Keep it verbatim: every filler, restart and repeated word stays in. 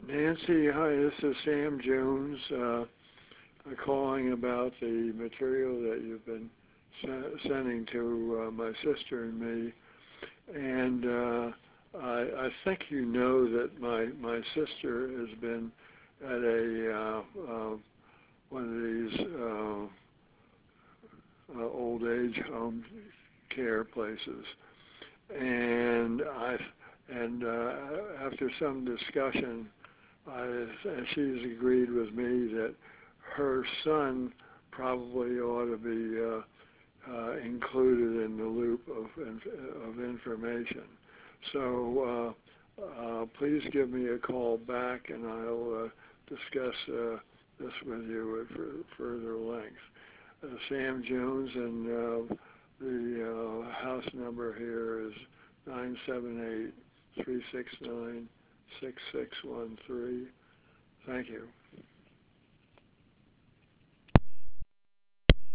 Nancy, hi, this is Sam Jones, uh, calling about the material that you've been se- sending to uh, my sister and me. And uh, I, I think you know that my, my sister has been at a uh, uh, one of these uh, uh, old age home care places. And I and uh, after some discussion, I, she's agreed with me that her son probably ought to be uh, uh, included in the loop of, of information. So uh, uh, please give me a call back and I'll uh, discuss uh, this with you at further length. Uh, Sam Jones, and uh, the uh, house number here is nine seven eight, three six nine, six six one three. Thank you.